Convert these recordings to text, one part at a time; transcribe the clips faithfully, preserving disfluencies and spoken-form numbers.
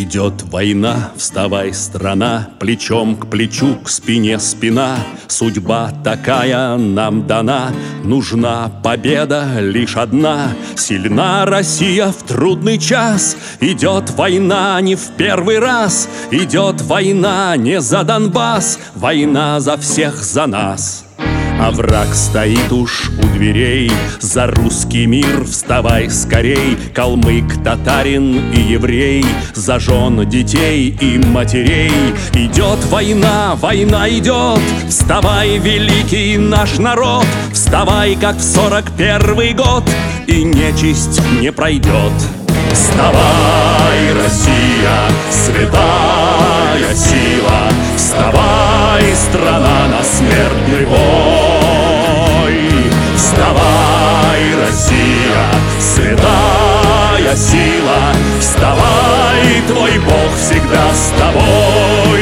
Идет война, вставай, страна, плечом к плечу, к спине спина. Судьба такая нам дана, нужна победа лишь одна. Сильна Россия в трудный час, идет война не в первый раз. Идет война не за Донбасс, война за всех, за нас. А враг стоит уж у дверей, за русский мир вставай скорей. Калмык, татарин и еврей, за жен, детей и матерей. Идет война, война идет, вставай, великий наш народ. Вставай, как в сорок первый год, и нечисть не пройдет. Вставай, Россия, святая сила, вставай, страна, на смертный бой. Вставай, Россия, святая сила, вставай, твой Бог всегда с тобой.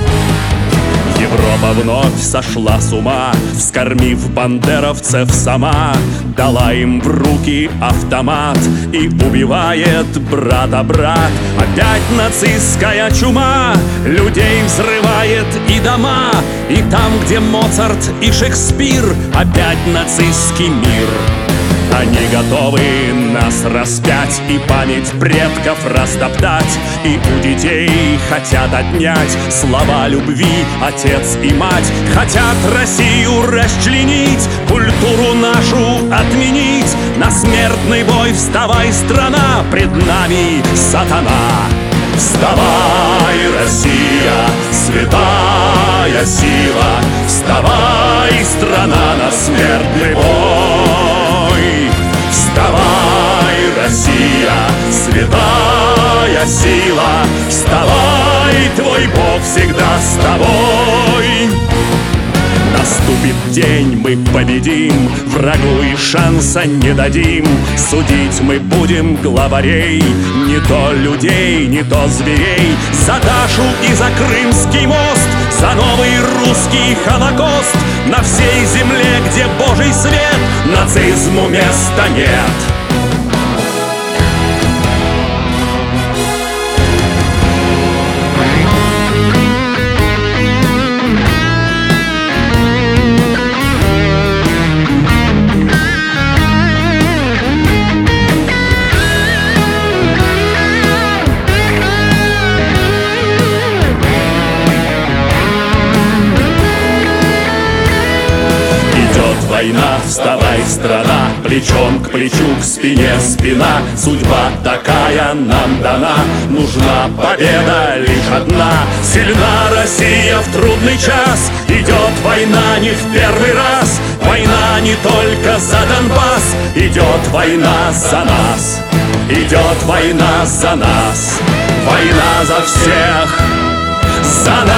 Европа вновь сошла с ума, вскормив бандеровцев сама. Дала им в руки автомат и убивает брата брат. Опять нацистская чума людей взрывает и дома. И там, где Моцарт и Шекспир, опять нацистский мир. Они готовы нас распять и память предков растоптать. И у детей хотят отнять слова любви отец и мать. Хотят Россию расчленить, культуру нашу отменить. На смертный бой вставай, страна, пред нами сатана. Вставай, Россия, святая сила, вставай, страна, на смертный бой. Вставай, Россия, святая сила, вставай, твой Бог всегда с тобой. Наступит день, мы победим, врагу и шанса не дадим. Судить мы будем главарей, не то людей, не то зверей. За Дашу и за Крымский мост, за новый русский Холокост. На всей земле, где Божий свет, нацизму места нет. Война, вставай, страна, плечом к плечу, к спине спина. Судьба такая нам дана, нужна победа лишь одна. Сильна Россия в трудный час, идет война не в первый раз. Война не только за Донбасс, идет война за нас. Идет война за нас, война за всех, за нас.